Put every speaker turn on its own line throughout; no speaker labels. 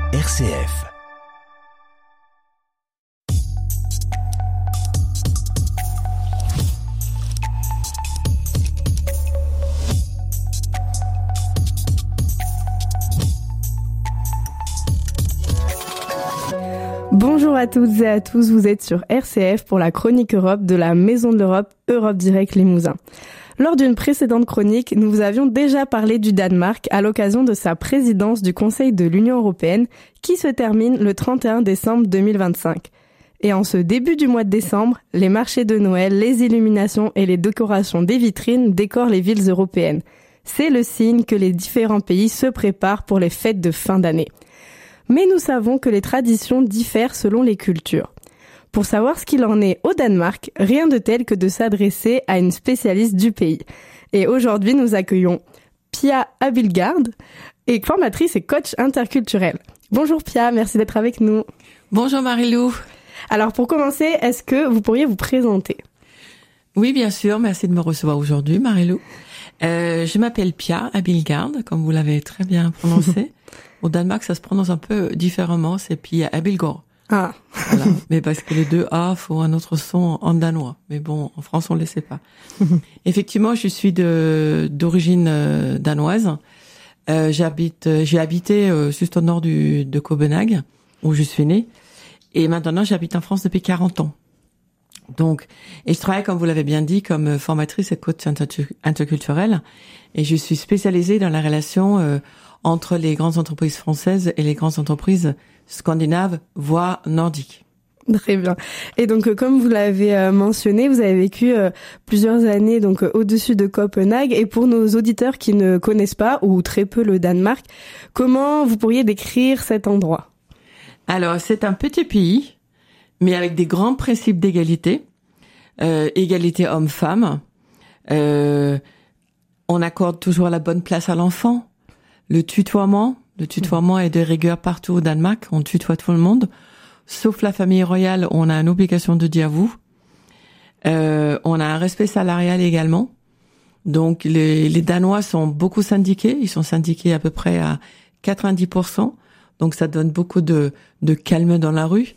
RCF.
Bonjour à toutes et à tous, vous êtes sur RCF pour la chronique Europe de la Maison de l'Europe, Europe Direct Limousin. Lors d'une précédente chronique, nous vous avions déjà parlé du Danemark à l'occasion de sa présidence du Conseil de l'Union européenne qui se termine le 31 décembre 2025. Et en ce début du mois de décembre, les marchés de Noël, les illuminations et les décorations des vitrines décorent les villes européennes. C'est le signe que les différents pays se préparent pour les fêtes de fin d'année. Mais nous savons que les traditions diffèrent selon les cultures. Pour savoir ce qu'il en est au Danemark, rien de tel que de s'adresser à une spécialiste du pays. Et aujourd'hui, nous accueillons Pia Abildgaard, formatrice et coach interculturel. Bonjour Pia, merci d'être avec nous.
Bonjour Marie-Lou.
Alors pour commencer, est-ce que vous pourriez vous présenter ?
Oui, bien sûr, merci de me recevoir aujourd'hui Marie-Lou. Je m'appelle Pia Abildgaard, comme vous l'avez très bien prononcé. Au Danemark, ça se prononce un peu différemment, c'est Pia Abildgaard.
Ah.
Voilà. Mais parce que les deux A font un autre son en danois. Mais bon, en France, on ne le sait pas. Effectivement, je suis d'origine danoise. J'ai habité juste au nord de Copenhague, où je suis née. Et maintenant, j'habite en France depuis 40 ans. Donc, et je travaille, comme vous l'avez bien dit, comme formatrice et coach interculturel. Et je suis spécialisée dans la relation entre les grandes entreprises françaises et les grandes entreprises scandinaves, voire nordiques.
Très bien. Et donc, comme vous l'avez mentionné, vous avez vécu plusieurs années donc au-dessus de Copenhague. Et pour nos auditeurs qui ne connaissent pas ou très peu le Danemark, comment vous pourriez décrire cet endroit ?
Alors, c'est un petit pays, mais avec des grands principes d'égalité, égalité homme-femme. On accorde toujours la bonne place à l'enfant. Le tutoiement est de rigueur partout au Danemark. On tutoie tout le monde. Sauf la famille royale, on a une obligation de dire vous. On a un respect salarial également. Donc, les Danois sont beaucoup syndiqués. Ils sont syndiqués à peu près à 90%. Donc, ça donne beaucoup de calme dans la rue.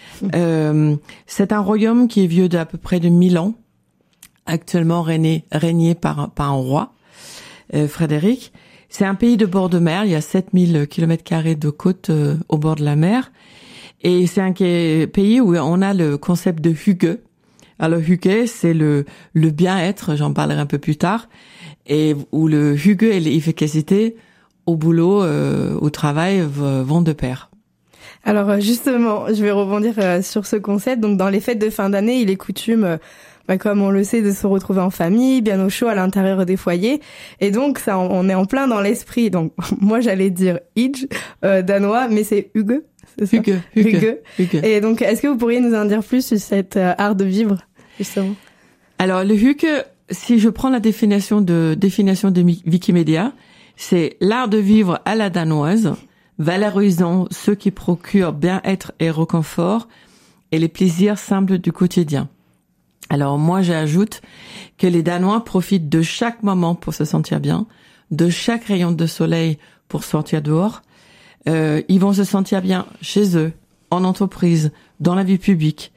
C'est un royaume qui est vieux d'à peu près de 1000 ans. Actuellement régné par un roi, Frédéric. C'est un pays de bord de mer, il y a 7000 km² de côte au bord de la mer. Et c'est un pays où on a le concept de hygge. Alors hygge, c'est le bien-être, j'en parlerai un peu plus tard, et où le hygge et l'efficacité au boulot, au travail vont de pair.
Alors justement, je vais rebondir sur ce concept. Donc dans les fêtes de fin d'année, il est coutume comme on le sait, de se retrouver en famille, bien au chaud à l'intérieur des foyers. Et donc, ça, on est en plein dans l'esprit. Donc, moi, j'allais dire hygge, danois, mais c'est hygge, c'est ça ?
Hygge.
Et donc, est-ce que vous pourriez nous en dire plus sur cet art de vivre, justement ?
Alors, le hygge, si je prends la définition de Wikipédia, c'est l'art de vivre à la danoise, valorisant ceux qui procurent bien-être et réconfort et les plaisirs simples du quotidien. Alors moi, j'ajoute que les Danois profitent de chaque moment pour se sentir bien, de chaque rayon de soleil pour sortir dehors. Ils vont se sentir bien chez eux, en entreprise, dans la vie publique.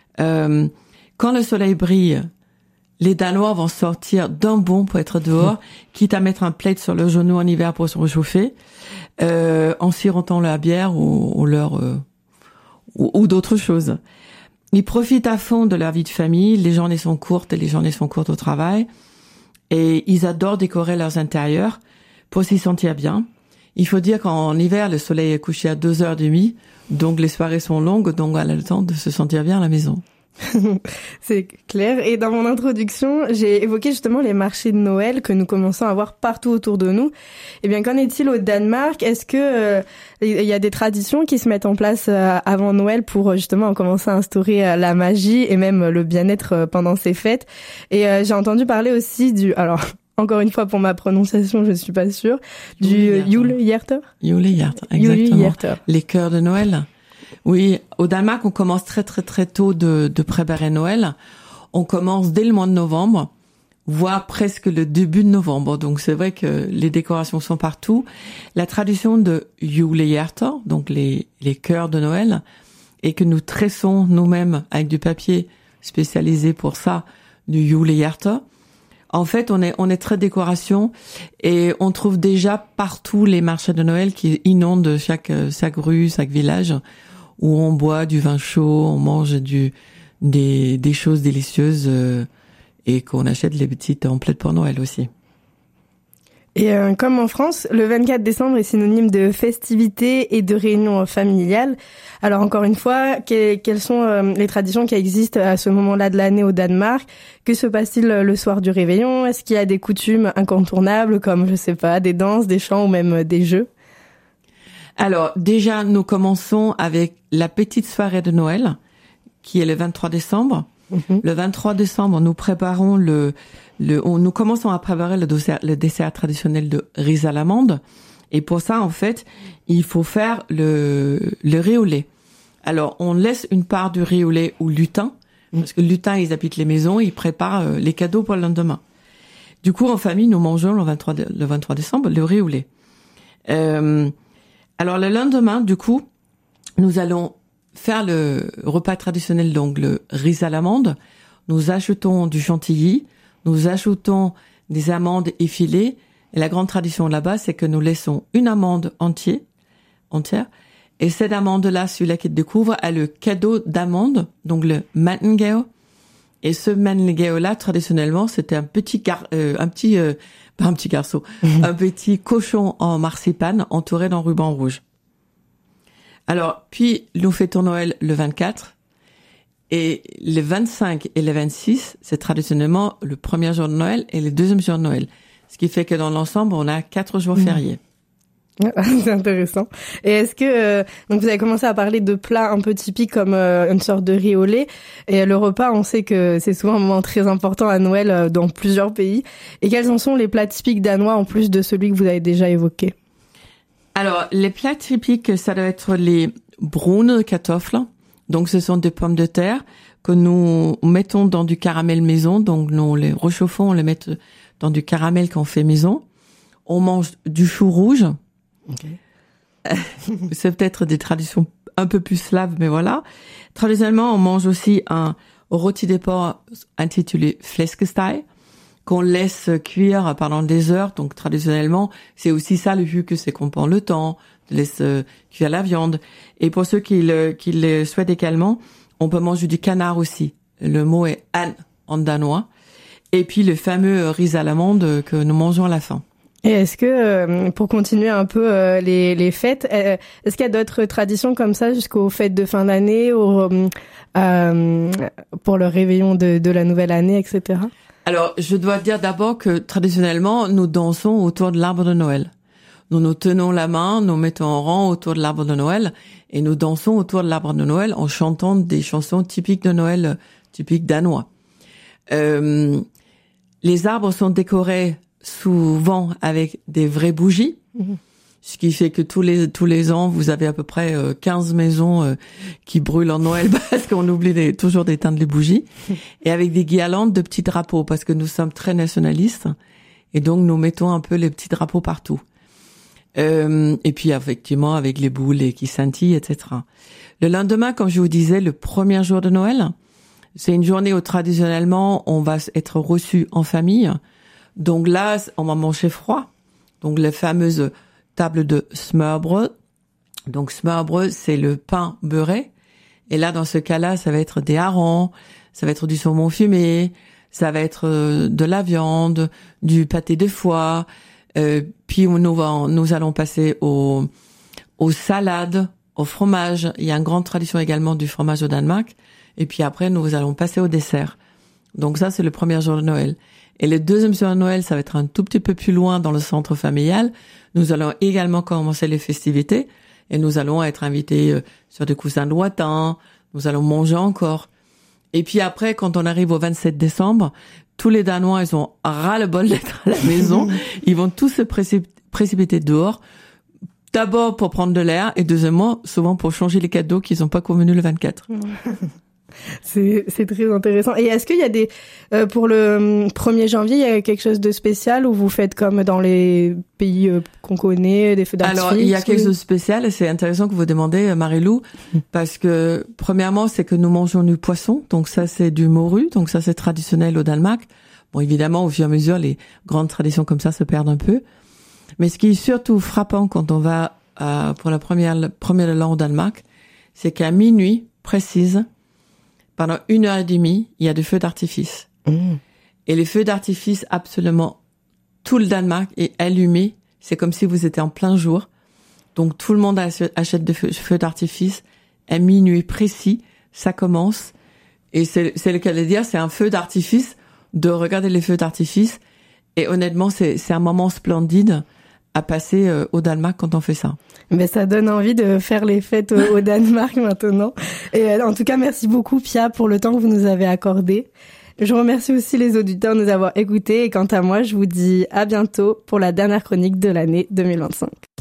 Quand le soleil brille, les Danois vont sortir d'un bond pour être dehors, quitte à mettre un plaid sur leurs genoux en hiver pour se réchauffer, en sirotant leur bière ou d'autres choses. Ils profitent à fond de leur vie de famille, les journées sont courtes au travail, et ils adorent décorer leurs intérieurs pour s'y sentir bien. Il faut dire qu'en hiver, le soleil est couché à 2h30, donc les soirées sont longues, donc on a le temps de se sentir bien à la maison.
C'est clair. Et dans mon introduction, j'ai évoqué justement les marchés de Noël que nous commençons à voir partout autour de nous. Eh bien, qu'en est-il au Danemark ? Est-ce que il y a des traditions qui se mettent en place avant Noël pour justement commencer à instaurer la magie et même le bien-être pendant ces fêtes ? Et j'ai entendu parler aussi alors encore une fois pour ma prononciation, je suis pas sûre, du Julehjerter.
Julehjerter, exactement. Les chœurs de Noël. Oui, au Danemark, on commence très très très tôt de préparer Noël. On commence dès le mois de novembre voire presque le début de novembre. Donc c'est vrai que les décorations sont partout. La tradition de julehjärtar, donc les cœurs de Noël, et que nous tressons nous-mêmes avec du papier spécialisé pour ça, du julehjärtar. En fait, on est très décoration et on trouve déjà partout les marchés de Noël qui inondent chaque rue, chaque village, où on boit du vin chaud, on mange des choses délicieuses et qu'on achète les petites emplettes pour Noël aussi.
Et comme en France, le 24 décembre est synonyme de festivité et de réunion familiale. Alors encore une fois, quelles sont les traditions qui existent à ce moment-là de l'année au Danemark? Que se passe-t-il le soir du réveillon? Est-ce qu'il y a des coutumes incontournables comme, je sais pas, des danses, des chants ou même des jeux?
Alors déjà, nous commençons avec la petite soirée de Noël, qui est le 23 décembre. Mm-hmm. Le 23 décembre, nous préparons nous commençons à préparer le dessert traditionnel de riz à l'amande. Et pour ça, en fait, il faut faire le riz au lait. Alors, on laisse une part du riz au lait au lutin, parce que le lutin, ils habitent les maisons, ils préparent les cadeaux pour le lendemain. Du coup, en famille, nous mangeons le 23 décembre le riz au lait. Alors, le lendemain, du coup, nous allons faire le repas traditionnel, donc le riz à l'amande. Nous ajoutons du chantilly, nous ajoutons des amandes effilées. Et la grande tradition là-bas, c'est que nous laissons une amande entière. Et cette amande-là, celui-là qui découvre, a le cadeau d'amande, donc le mandelgave. Et ce mandelgave-là, traditionnellement, c'était un petit cochon en marcipane entouré d'un ruban rouge. Alors, puis, nous fêtons Noël le 24. Et le 25 et le 26, c'est traditionnellement le premier jour de Noël et le deuxième jour de Noël. Ce qui fait que dans l'ensemble, on a 4 jours fériés.
C'est intéressant. Et est-ce que donc vous avez commencé à parler de plats un peu typiques comme une sorte de riz au lait, et le repas, on sait que c'est souvent un moment très important à Noël dans plusieurs pays. Et quels en sont les plats typiques danois en plus de celui que vous avez déjà évoqué?
Alors, les plats typiques, ça doit être les brune kartofler. Donc, ce sont des pommes de terre que nous mettons dans du caramel maison. Donc, nous les réchauffons, on les met dans du caramel qu'on fait maison. On mange du chou rouge. Okay. C'est peut-être des traditions un peu plus slaves, mais voilà. Traditionnellement, on mange aussi un rôti de porc intitulé flæskesteg, qu'on laisse cuire pendant des heures. Donc, traditionnellement, c'est aussi ça le but, que c'est qu'on prend le temps, laisse cuire la viande. Et pour ceux qui le souhaitent également, on peut manger du canard aussi. Le mot est an en danois. Et puis le fameux riz à l'amande que nous mangeons à la fin.
Et est-ce que, pour continuer un peu les fêtes, est-ce qu'il y a d'autres traditions comme ça jusqu'aux fêtes de fin d'année, ou pour le réveillon de la nouvelle année, etc.?
Alors, je dois dire d'abord que traditionnellement, nous dansons autour de l'arbre de Noël. Nous nous tenons la main, nous mettons en rang autour de l'arbre de Noël et nous dansons autour de l'arbre de Noël en chantant des chansons typiques de Noël, typiques danois. Les arbres sont décorés souvent avec des vraies bougies, ce qui fait que tous les ans, vous avez à peu près 15 maisons qui brûlent en Noël parce qu'on oublie toujours d'éteindre les bougies, et avec des guirlandes de petits drapeaux parce que nous sommes très nationalistes et donc nous mettons un peu les petits drapeaux partout. Et puis effectivement avec les boules qui scintillent, etc. Le lendemain, comme je vous disais, le premier jour de Noël, c'est une journée où traditionnellement on va être reçu en famille. Donc là, on va manger froid. Donc les fameuses tables de smørrebrød. Donc smørrebrød, c'est le pain beurré. Et là, dans ce cas-là, ça va être des harengs, ça va être du saumon fumé, ça va être de la viande, du pâté de foie. Puis nous allons passer aux salades, au fromage. Il y a une grande tradition également du fromage au Danemark. Et puis après, nous allons passer au dessert. Donc ça, c'est le premier jour de Noël. Et le deuxième jour de Noël, ça va être un tout petit peu plus loin dans le centre familial. Nous allons également commencer les festivités et nous allons être invités sur des coussins lointains. Nous allons manger encore. Et puis après, quand on arrive au 27 décembre, tous les Danois, ils ont ras-le-bol d'être à la maison. Ils vont tous se précipiter dehors. D'abord pour prendre de l'air et deuxièmement, souvent pour changer les cadeaux qu'ils n'ont pas convenus le 24.
C'est très intéressant. Et est-ce qu'il y a des pour le 1er janvier, il y a quelque chose de spécial où vous faites comme dans les pays qu'on connaît, des feux d'artifice?
Alors, il y a quelque chose de spécial et c'est intéressant que vous demandez, Marie-Lou, parce que premièrement, c'est que nous mangeons du poisson, donc ça c'est du morue, donc ça c'est traditionnel au Danemark. Bon, évidemment, au fur et à mesure, les grandes traditions comme ça se perdent un peu. Mais ce qui est surtout frappant quand on va pour la première l'an au Danemark, c'est qu'à minuit précise, pendant 1h30, il y a des feux d'artifice. Et les feux d'artifice, absolument tout le Danemark est allumé. C'est comme si vous étiez en plein jour. Donc tout le monde achète des feux d'artifice. À minuit précis, ça commence. Et c'est le cas de dire, c'est un feu d'artifice, de regarder les feux d'artifice. Et honnêtement, c'est un moment splendide à passer au Danemark quand on fait ça.
Mais ça donne envie de faire les fêtes au Danemark maintenant. Et en tout cas, merci beaucoup Pia pour le temps que vous nous avez accordé. Je remercie aussi les auditeurs de nous avoir écoutés et quant à moi, je vous dis à bientôt pour la dernière chronique de l'année 2025.